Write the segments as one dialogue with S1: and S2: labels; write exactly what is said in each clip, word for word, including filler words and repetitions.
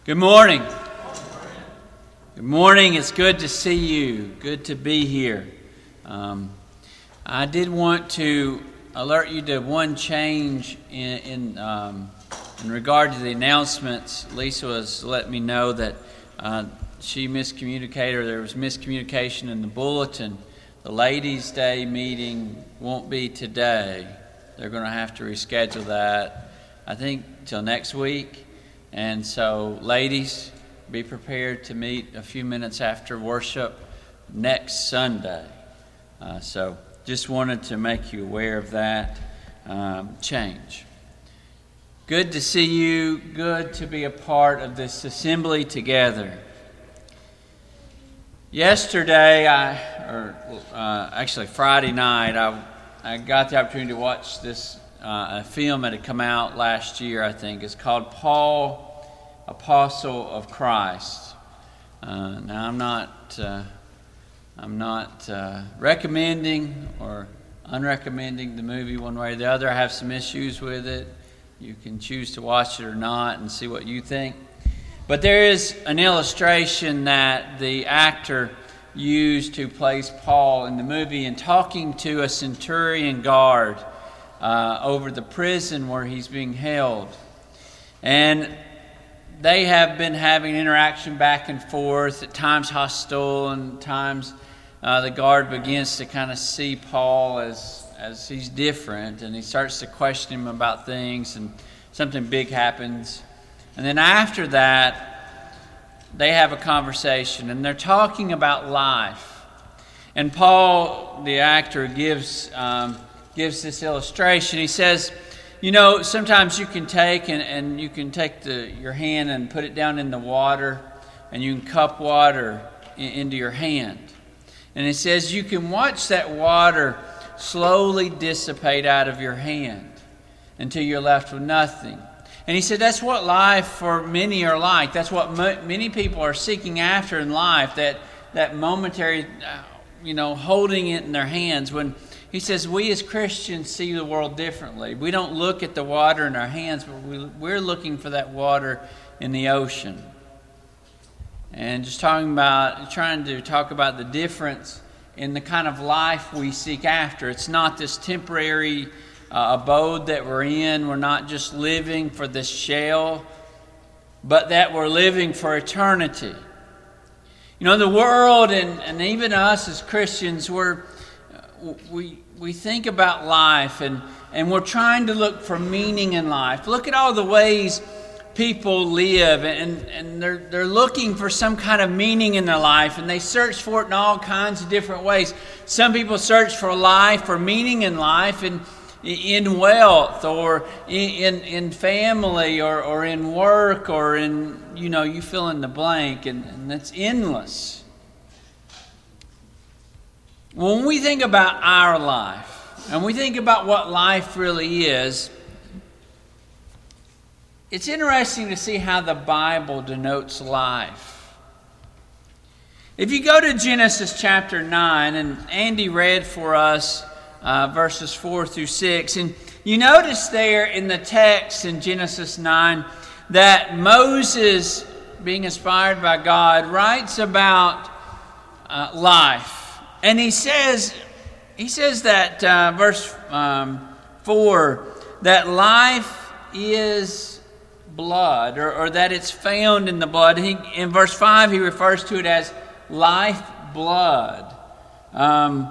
S1: Good morning. Good morning. It's good to see you. Good to be here. Um, I did want to alert you to one change in in, um, in regard to the announcements. Lisa was letting me know that uh, she miscommunicated, or there was miscommunication in the bulletin. The Ladies' Day meeting won't be today. They're going to have to reschedule that, I think, till next week. And so, ladies, be prepared to meet a few minutes after worship next Sunday. Uh, so, just wanted to make you aware of that um, change. Good to see you. Good to be a part of this assembly together. Yesterday, I, or uh, actually Friday night, I, I got the opportunity to watch this uh, a film that had come out last year, I think. It's called Paul, Apostle of Christ. Uh, now, I'm not, uh, I'm not uh, recommending or unrecommending the movie one way or the other. I have some issues with it. You can choose to watch it or not and see what you think. But there is an illustration that the actor used to place Paul in the movie in talking to a centurion guard uh, over the prison where he's being held. And they have been having interaction back and forth, at times hostile, and times uh, the guard begins to kind of see Paul as, as he's different, and he starts to question him about things, and something big happens. And then after that, they have a conversation, and they're talking about life. And Paul, the actor, gives um, gives this illustration. He says, you know, sometimes you can take and, and you can take the your hand and put it down in the water, and you can cup water in, into your hand. And it says you can watch that water slowly dissipate out of your hand until you're left with nothing. And he said that's what life for many are like. That's what mo- many people are seeking after in life, that, that momentary, you know, holding it in their hands. When he says we as Christians see the world differently. We don't look at the water in our hands, but we, we're looking for that water in the ocean. And just talking about, trying to talk about the difference in the kind of life we seek after. It's not this temporary Uh, abode that we're in. We're not just living for this shell, but that we're living for eternity. You know, the world and, and even us as Christians, we're we we think about life and, and we're trying to look for meaning in life. Look at all the ways people live, and, and they're they're looking for some kind of meaning in their life, and they search for it in all kinds of different ways. Some people search for life, for meaning in life, and in wealth, or in in family, or, or in work, or in, you know, you fill in the blank, and, and that's endless. When we think about our life, and we think about what life really is, it's interesting to see how the Bible denotes life. If you go to Genesis chapter nine, and Andy read for us Uh, verses four through six. And you notice there in the text in Genesis nine that Moses, being inspired by God, writes about uh, life. And he says, he says that, uh, verse um, four, that life is blood, or, or that it's found in the blood. He, in verse five, he refers to it as life blood. Um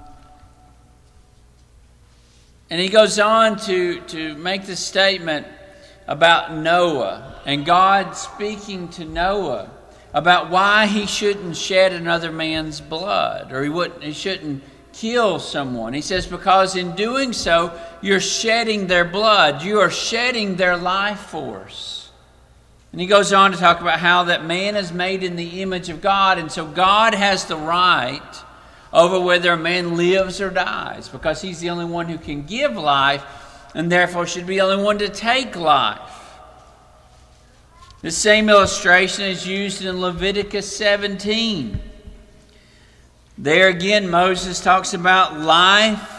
S1: And he goes on to, to make this statement about Noah, and God speaking to Noah about why he shouldn't shed another man's blood, or he wouldn't he shouldn't kill someone. He says, because in doing so, you're shedding their blood. You are shedding their life force. And he goes on to talk about how that man is made in the image of God, and so God has the right over whether a man lives or dies, because he's the only one who can give life, and therefore should be the only one to take life. The same illustration is used in Leviticus seventeen. There again, Moses talks about life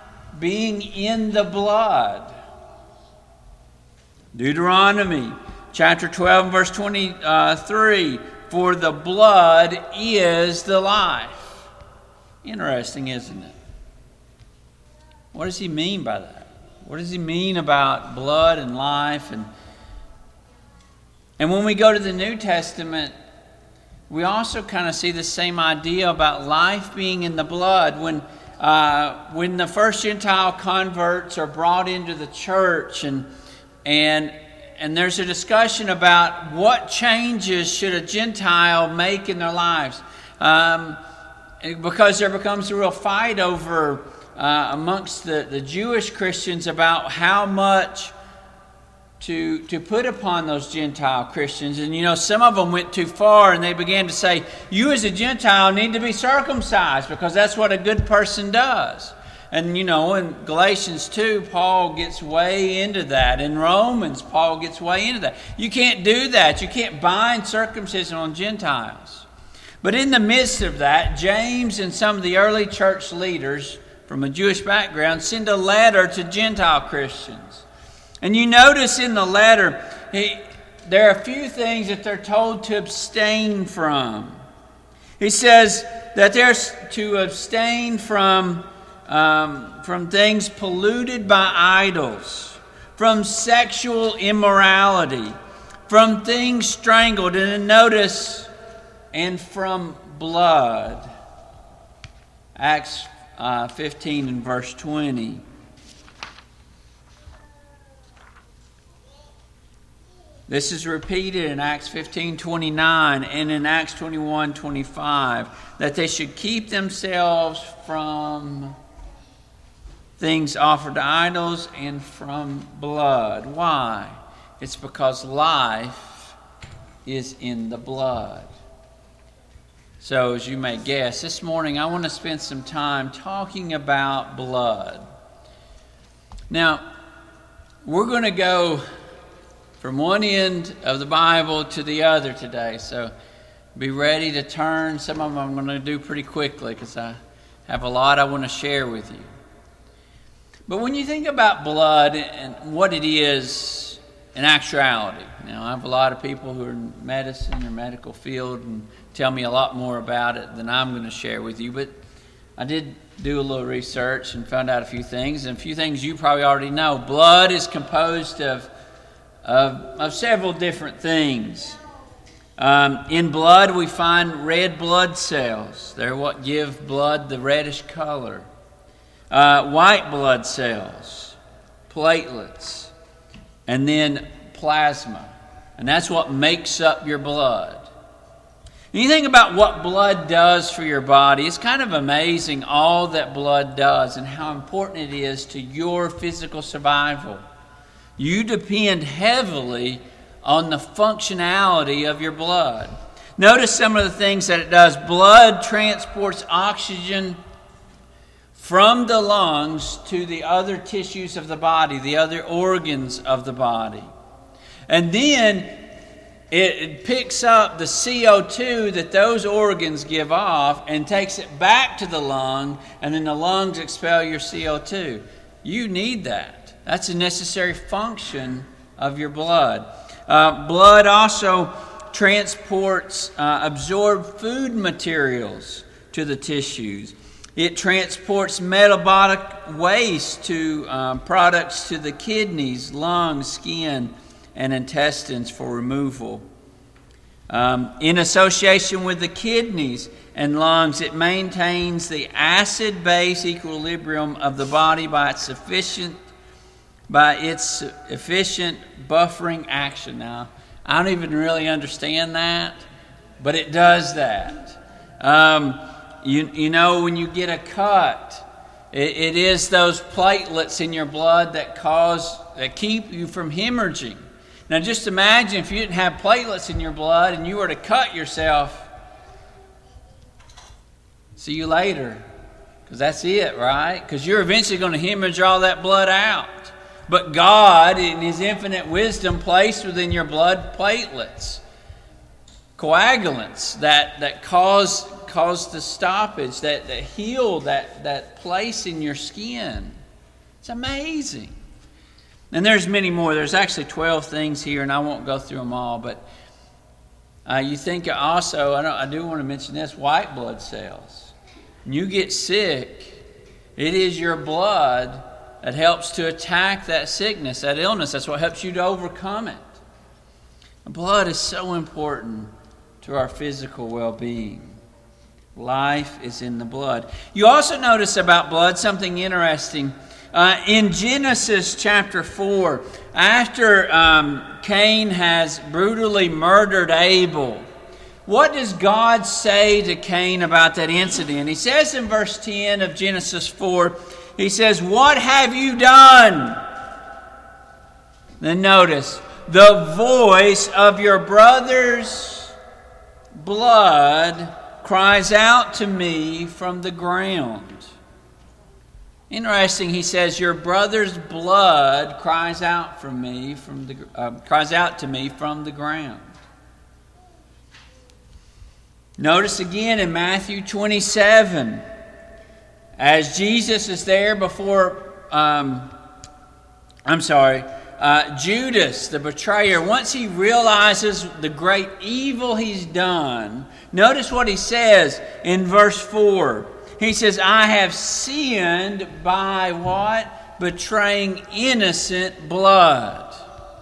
S1: being in the blood. Deuteronomy chapter twelve, verse twenty-three, for the blood is the life. Interesting, isn't it? What does he mean by that? What does he mean about blood and life? And, and when we go to the New Testament, we also kind of see the same idea about life being in the blood. When uh, when the first Gentile converts are brought into the church, and and and there's a discussion about what changes should a Gentile make in their lives, um, because there becomes a real fight over uh, amongst the, the Jewish Christians about how much to to put upon those Gentile Christians. And you know, some of them went too far, and they began to say, you as a Gentile need to be circumcised because that's what a good person does. And you know, in Galatians two, Paul gets way into that. In Romans, Paul gets way into that. You can't do that. You can't bind circumcision on Gentiles. But in the midst of that, James and some of the early church leaders from a Jewish background send a letter to Gentile Christians. And you notice in the letter, he, there are a few things that they're told to abstain from. He says that they're to abstain from, um, from things polluted by idols, from sexual immorality, from things strangled, and then notice, and from blood. Acts uh, fifteen and verse twenty. This is repeated in Acts fifteen twenty-nine and in Acts twenty-one twenty-five, that they should keep themselves from things offered to idols and from blood. Why? It's because life is in the blood. So, as you may guess, this morning I want to spend some time talking about blood. Now, we're going to go from one end of the Bible to the other today, so be ready to turn. Some of them I'm going to do pretty quickly because I have a lot I want to share with you. But when you think about blood and what it is in actuality, now I have a lot of people who are in medicine or medical field and tell me a lot more about it than I'm going to share with you, but I did do a little research and found out a few things, and a few things you probably already know. Blood is composed of Of, of several different things. Um, in blood, we find red blood cells. They're what give blood the reddish color. Uh, white blood cells, platelets, and then plasma. And that's what makes up your blood. And you think about what blood does for your body, it's kind of amazing all that blood does and how important it is to your physical survival. You depend heavily on the functionality of your blood. Notice some of the things that it does. Blood transports oxygen from the lungs to the other tissues of the body, the other organs of the body. And then it, it picks up the C O two that those organs give off and takes it back to the lung, and then the lungs expel your C O two. You need that. That's a necessary function of your blood. Uh, blood also transports uh, absorbed food materials to the tissues. It transports metabolic waste to um, products to the kidneys, lungs, skin, and intestines for removal. Um, in association with the kidneys and lungs, it maintains the acid-base equilibrium of the body by its sufficient by its efficient buffering action. Now, I don't even really understand that, but it does that. Um, you, you know, when you get a cut, it, it is those platelets in your blood that cause, that keep you from hemorrhaging. Now, just imagine if you didn't have platelets in your blood and you were to cut yourself. See you later, because that's it, right? Because you're eventually going to hemorrhage all that blood out. But God, in His infinite wisdom, placed within your blood platelets, coagulants that, that cause, cause the stoppage, that, that heal that, that place in your skin. It's amazing. And there's many more. There's actually twelve things here, and I won't go through them all. But uh, you think also, I, don't, I do want to mention this, white blood cells. When you get sick, it is your blood that helps to attack that sickness, that illness. That's what helps you to overcome it. The blood is so important to our physical well-being. Life is in the blood. You also notice about blood something interesting. Uh, in Genesis chapter four, after um, Cain has brutally murdered Abel, what does God say to Cain about that incident? He says in verse ten of Genesis four, he says, "What have you done?" Then notice, "The voice of your brother's blood cries out to me from the ground." Interesting, he says, "Your brother's blood cries out from me from the uh, cries out to me from the ground." Notice again in Matthew twenty-seven, as Jesus is there before, um, I'm sorry, uh, Judas, the betrayer, once he realizes the great evil he's done, notice what he says in verse four. He says, "I have sinned by" what? "Betraying innocent blood."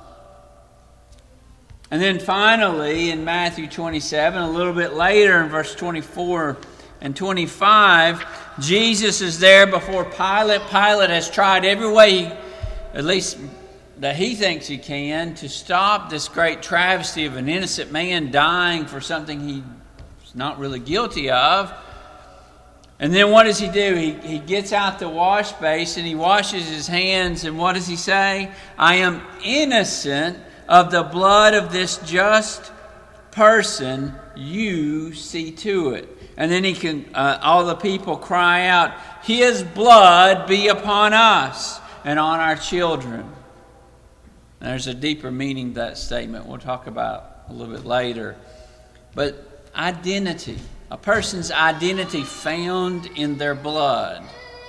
S1: And then finally in Matthew twenty-seven, a little bit later in verse twenty-four and twenty-five, Jesus is there before Pilate. Pilate has tried every way, at least that he thinks he can, to stop this great travesty of an innocent man dying for something he's not really guilty of. And then what does he do? He, he gets out the wash basin, he washes his hands, and what does he say? "I am innocent of the blood of this just person, you see to it." And then he can, uh, all the people cry out, "His blood be upon us and on our children." And there's a deeper meaning to that statement we'll talk about a little bit later. But identity, a person's identity found in their blood.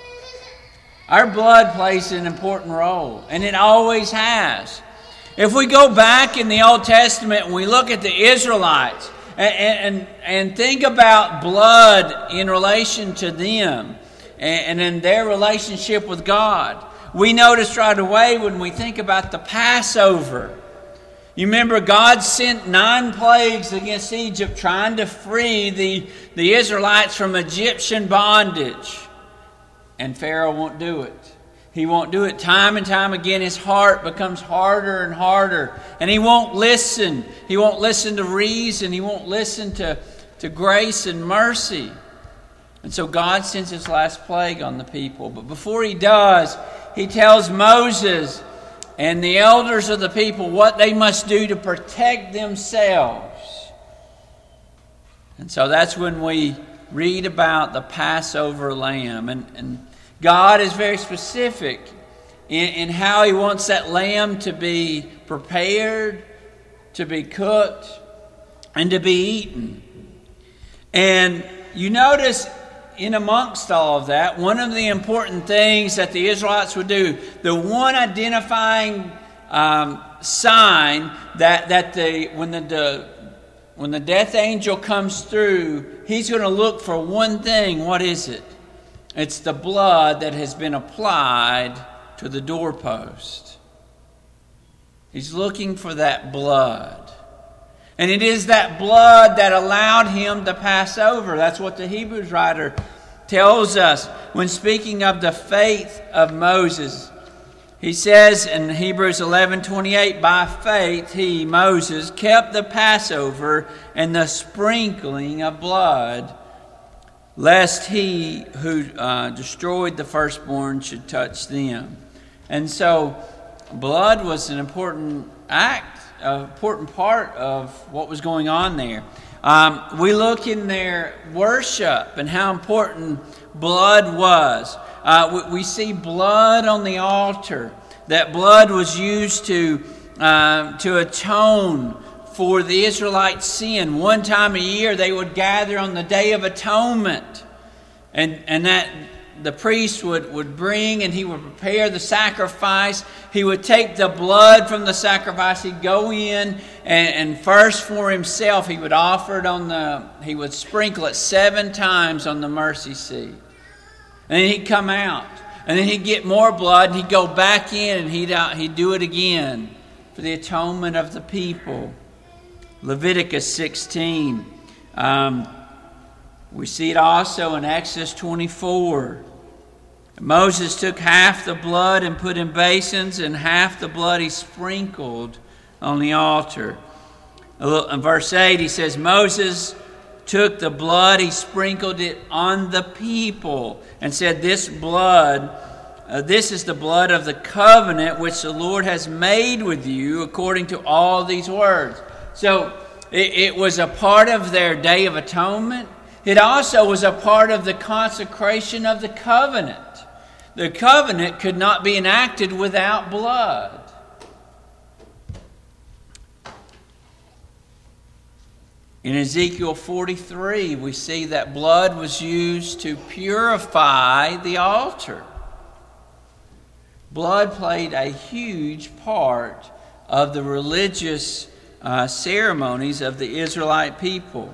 S1: Our blood plays an important role, and it always has. If we go back in the Old Testament and we look at the Israelites and, and, and think about blood in relation to them and, and in their relationship with God, we notice right away when we think about the Passover. You remember God sent nine plagues against Egypt trying to free the, the Israelites from Egyptian bondage. And Pharaoh won't do it. He won't do it. Time and time again, his heart becomes harder and harder. And he won't listen. He won't listen to reason. He won't listen to, to grace and mercy. And so God sends his last plague on the people. But before he does, he tells Moses and the elders of the people what they must do to protect themselves. And so that's when we read about the Passover lamb. And, and God is very specific in, in how he wants that lamb to be prepared, to be cooked, and to be eaten. And you notice in amongst all of that, one of the important things that the Israelites would do, the one identifying um, sign that that the when the, the when the death angel comes through, he's going to look for one thing. What is it? It's the blood that has been applied to the doorpost. He's looking for that blood. And it is that blood that allowed him to pass over. That's what the Hebrews writer tells us when speaking of the faith of Moses. He says in Hebrews eleven twenty-eight, "By faith he, Moses, kept the Passover and the sprinkling of blood, lest he who uh, destroyed the firstborn should touch them." And so blood was an important act, an important part of what was going on there. Um, we look in their worship and how important blood was. Uh, we, we see blood on the altar. That blood was used to uh, to atone for the Israelites' sin. One time a year they would gather on the Day of Atonement. And, and that the priest would, would bring and he would prepare the sacrifice. He would take the blood from the sacrifice. He'd go in and, and first for himself he would offer it on the, he would sprinkle it seven times on the mercy seat. And then he'd come out. And then he'd get more blood and he'd go back in and he'd, uh, he'd do it again for the atonement of the people. Leviticus sixteen. Um, we see it also in Exodus twenty-four. Moses took half the blood and put in basins, and half the blood he sprinkled on the altar. In verse eight, he says, Moses took the blood, he sprinkled it on the people, and said, This blood, uh, this is the blood of the covenant which the Lord has made with you according to all these words. So it, it was a part of their Day of Atonement. It also was a part of the consecration of the covenant. The covenant could not be enacted without blood. In Ezekiel forty-three, we see that blood was used to purify the altar. Blood played a huge part of the religious uh, ceremonies of the Israelite people.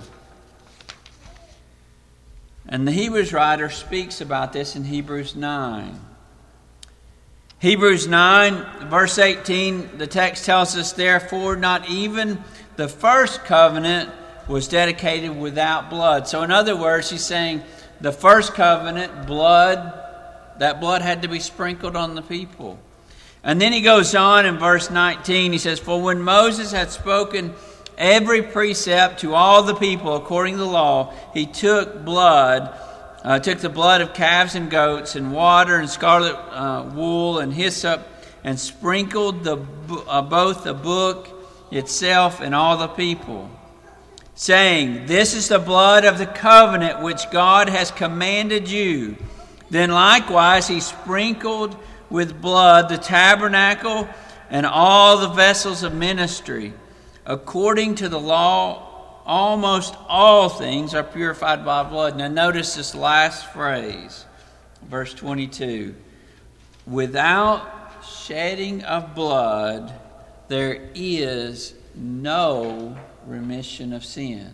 S1: And the Hebrews writer speaks about this in Hebrews nine. Hebrews nine, verse eighteen, the text tells us, Therefore, not even the first covenant was dedicated without blood. So in other words, he's saying the first covenant, blood, that blood had to be sprinkled on the people. And then he goes on in verse nineteen, he says, For when Moses had spoken every precept to all the people according to the law, he took blood, uh, took the blood of calves and goats and water and scarlet uh, wool and hyssop, and sprinkled the uh, both the book itself and all the people, saying, This is the blood of the covenant which God has commanded you. Then likewise he sprinkled with blood the tabernacle and all the vessels of ministry. According to the law, almost all things are purified by blood. Now notice this last phrase, verse twenty-two. Without shedding of blood, there is no remission of sin.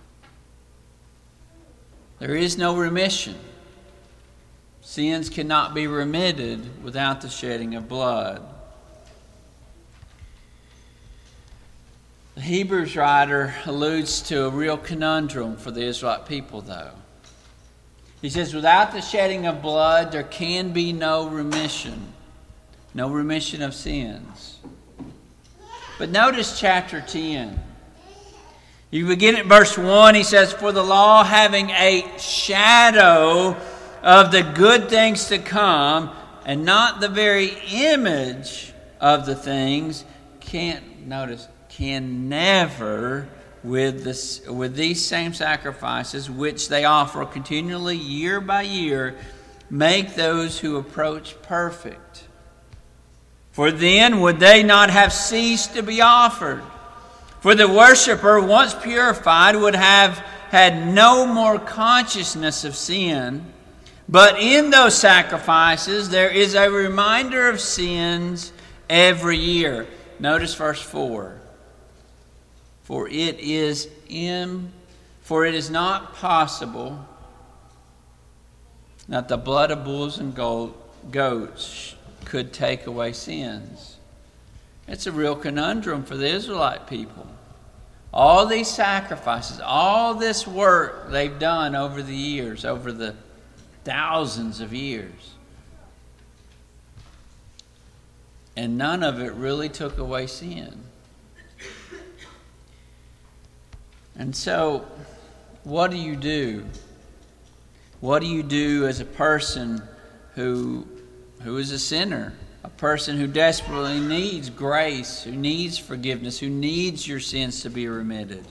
S1: There is no remission. Sins cannot be remitted without the shedding of blood. The Hebrews writer alludes to a real conundrum for the Israelite people, though. He says, without the shedding of blood, there can be no remission. No remission of sins. But notice chapter ten. You begin at verse one, he says, For the law having a shadow of the good things to come, and not the very image of the things, can't, notice, can never, with this, with these same sacrifices, which they offer continually year by year, make those who approach perfect. For then would they not have ceased to be offered? For the worshiper, once purified, would have had no more consciousness of sin. But in those sacrifices, there is a reminder of sins every year. Notice verse four. For it is in, for it is not possible that the blood of bulls and goats could take away sins. It's a real conundrum for the Israelite people. All these sacrifices, all this work they've done over the years, over the thousands of years. And none of it really took away sin. And so, what do you do? What do you do as a person who, who is a sinner? A person who desperately needs grace, who needs forgiveness, who needs your sins to be remitted?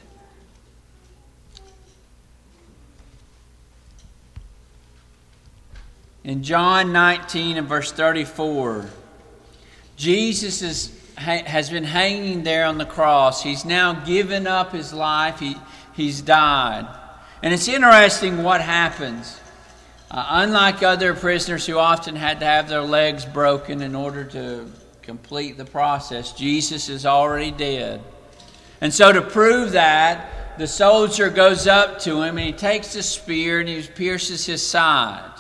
S1: In John nineteen and verse thirty-four, Jesus is, has been hanging there on the cross. He's now given up his life. He, he's died. And it's interesting what happens. Uh, unlike other prisoners who often had to have their legs broken in order to complete the process, Jesus is already dead. And so to prove that, the soldier goes up to him and he takes the spear and he pierces his side.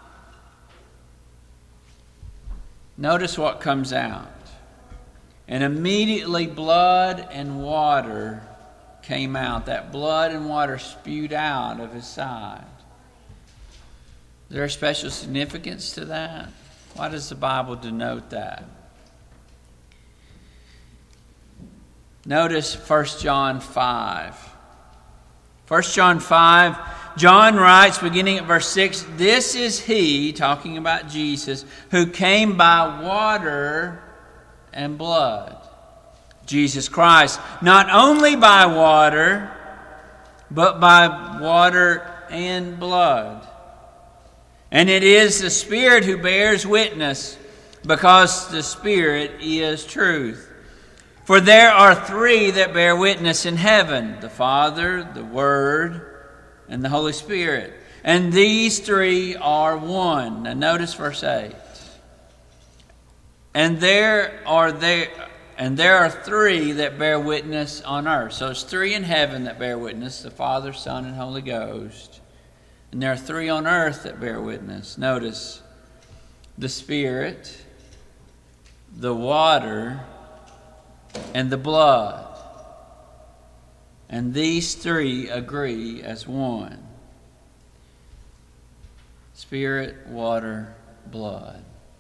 S1: Notice what comes out. And immediately blood and water came out. That blood and water spewed out of his side. Is there a special significance to that? Why does the Bible denote that? Notice First John five. First John five, John writes, beginning at verse six, "This is he," talking about Jesus, "who came by water and blood." Jesus Christ, not only by water, but by water and blood. And it is the Spirit who bears witness, because the Spirit is truth. For there are three that bear witness in heaven, the Father, the Word, and the Holy Spirit. And these three are one. Now notice verse eight. And there are there and there are three that bear witness on earth. So it's three in heaven that bear witness, the Father, Son, and Holy Ghost. And there are three on earth that bear witness. Notice the Spirit, the water, and the blood. And these three agree as one. Spirit, water, blood.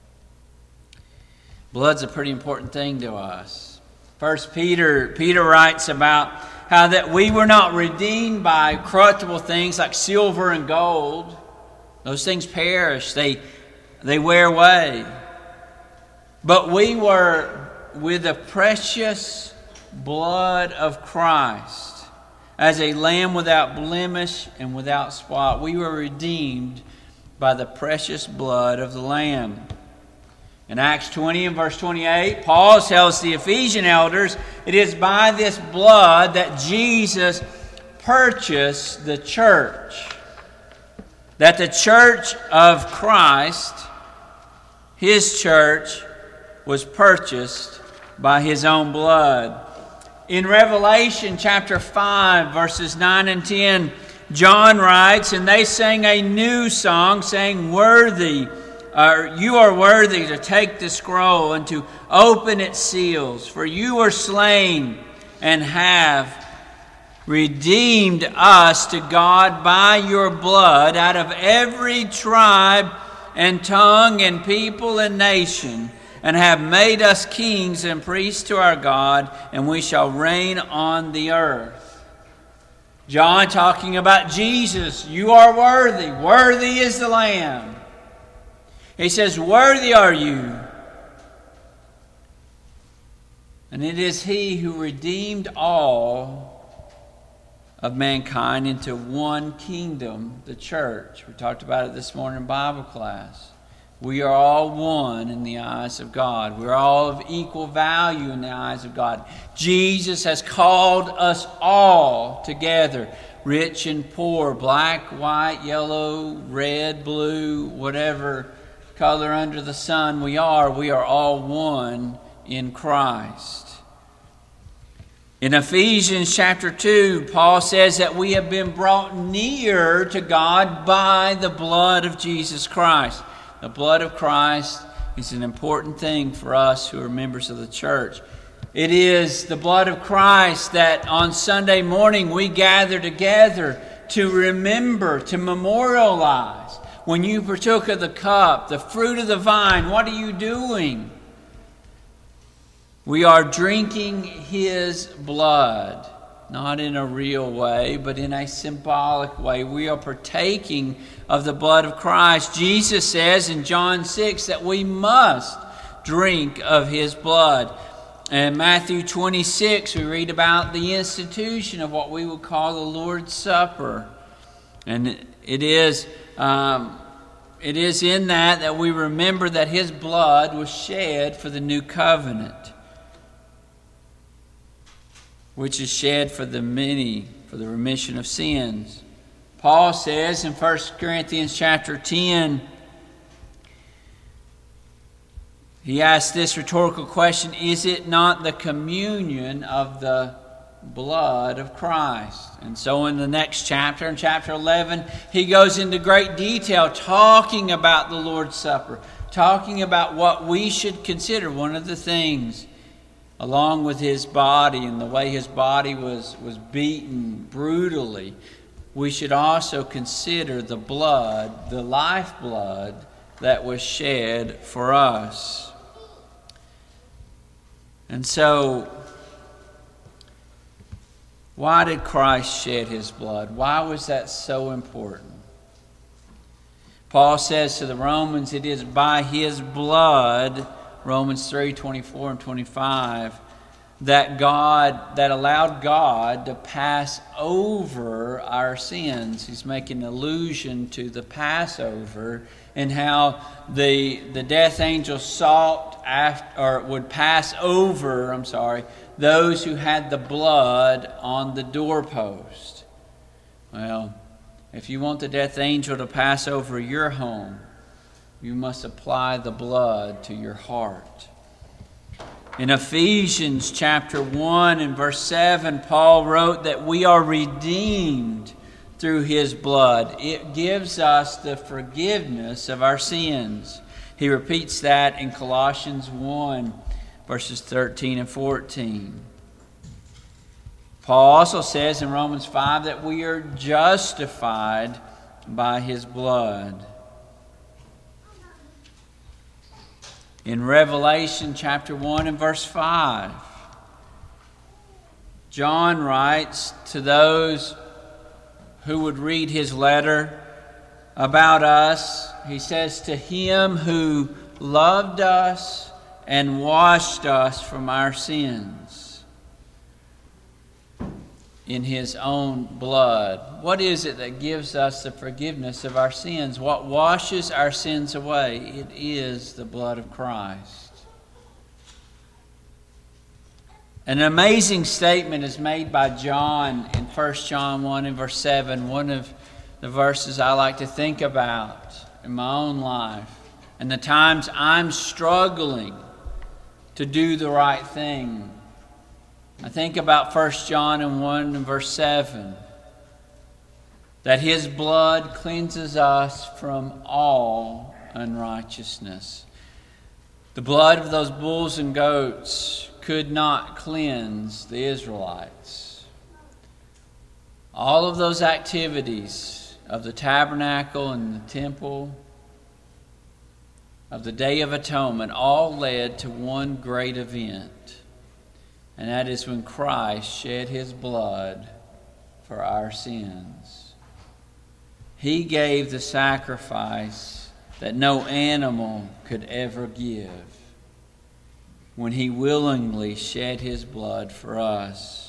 S1: Blood's a pretty important thing to us. First Peter, Peter writes about how that we were not redeemed by corruptible things like silver and gold. Those things perish. They, they wear away. But we were with the precious blood of Christ, as a lamb without blemish and without spot. We were redeemed by the precious blood of the Lamb. In Acts twenty and verse twenty-eight, Paul tells the Ephesian elders, it is by this blood that Jesus purchased the church. That the church of Christ, his church, was purchased by his own blood. In Revelation chapter five, verses nine and ten, John writes, and they sang a new song, saying, Worthy, uh, you are worthy to take the scroll and to open its seals, for you were slain and have redeemed us to God by your blood out of every tribe and tongue and people and nation, and have made us kings and priests to our God, and we shall reign on the earth. John talking about Jesus. You are worthy. Worthy is the Lamb. He says, worthy are you. And it is he who redeemed all of mankind into one kingdom, the church. We talked about it this morning in Bible class. We are all one in the eyes of God. We're all of equal value in the eyes of God. Jesus has called us all together, rich and poor, black, white, yellow, red, blue, whatever color under the sun we are. We are all one in Christ. In Ephesians chapter two, Paul says that we have been brought near to God by the blood of Jesus Christ. The blood of Christ is an important thing for us who are members of the church. It is the blood of Christ that on Sunday morning we gather together to remember, to memorialize. When you partook of the cup, the fruit of the vine, what are you doing? We are drinking his blood, not in a real way, but in a symbolic way. We are partaking of the blood of Christ. Jesus says in John six that we must drink of his blood. In Matthew twenty-six, we read about the institution of what we would call the Lord's Supper. And it is, um, it is in that that we remember that his blood was shed for the new covenant, which is shed for the many, for the remission of sins. Paul says in First Corinthians chapter ten, he asks this rhetorical question, is it not the communion of the blood of Christ? And so in the next chapter, in chapter eleven, he goes into great detail talking about the Lord's Supper, talking about what we should consider. One of the things, along with his body and the way his body was, was beaten brutally, we should also consider the blood, the lifeblood that was shed for us. And so, why did Christ shed his blood? Why was that so important? Paul says to the Romans, it is by his blood, Romans three, twenty-four and twenty-five, that God, that allowed God to pass over our sins. He's making an allusion to the Passover and how the the death angel sought after, or would pass over, I'm sorry, those who had the blood on the doorpost. Well, if you want the death angel to pass over your home, you must apply the blood to your heart. In Ephesians chapter one and verse seven, Paul wrote that we are redeemed through his blood. It gives us the forgiveness of our sins. He repeats that in Colossians one, verses thirteen and fourteen. Paul also says in Romans five that we are justified by his blood. In Revelation chapter one and verse five, John writes to those who would read his letter about us. He says, to him who loved us and washed us from our sins in his own blood. What is it that gives us the forgiveness of our sins? What washes our sins away? It is the blood of Christ. An amazing statement is made by John in First John one and verse seven, one of the verses I like to think about in my own life and the times I'm struggling to do the right thing. I think about First John and one and verse seven, that his blood cleanses us from all unrighteousness. The blood of those bulls and goats could not cleanse the Israelites. All of those activities of the tabernacle and the temple, of the Day of Atonement, all led to one great event. And that is when Christ shed his blood for our sins. He gave the sacrifice that no animal could ever give when he willingly shed his blood for us.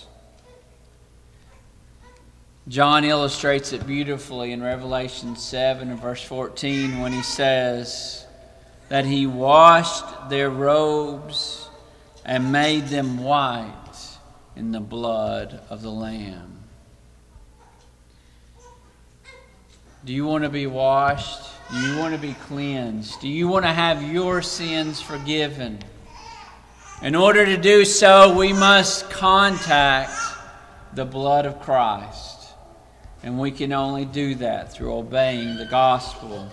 S1: John illustrates it beautifully in Revelation seven and verse fourteen when he says that he washed their robes and made them white in the blood of the Lamb. Do you want to be washed? Do you want to be cleansed? Do you want to have your sins forgiven? In order to do so, we must contact the blood of Christ. And we can only do that through obeying the gospel.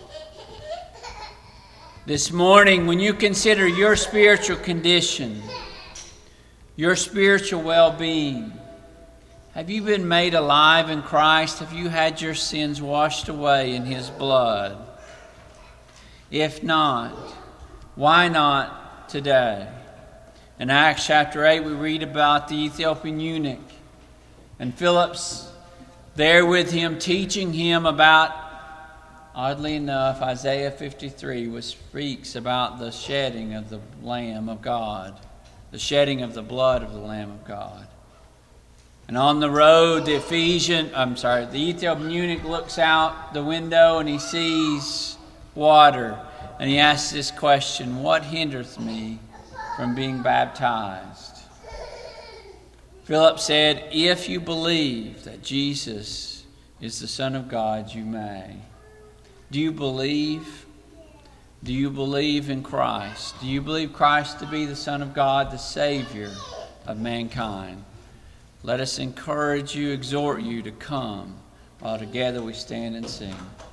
S1: This morning, when you consider your spiritual condition, your spiritual well-being, have you been made alive in Christ? Have you had your sins washed away in his blood? If not, why not today? In Acts chapter eight, we read about the Ethiopian eunuch, and Philip's there with him, teaching him about, oddly enough, Isaiah fifty-three, which speaks about the shedding of the Lamb of God, the shedding of the blood of the Lamb of God. And on the road, the Ephesian, I'm sorry, the Ethiopian eunuch looks out the window and he sees water, and he asks this question, what hindereth me from being baptized? Philip said, if you believe that Jesus is the Son of God, you may. Do you believe? Do you believe in Christ? Do you believe Christ to be the Son of God, the Savior of mankind? Let us encourage you, exhort you to come while together we stand and sing.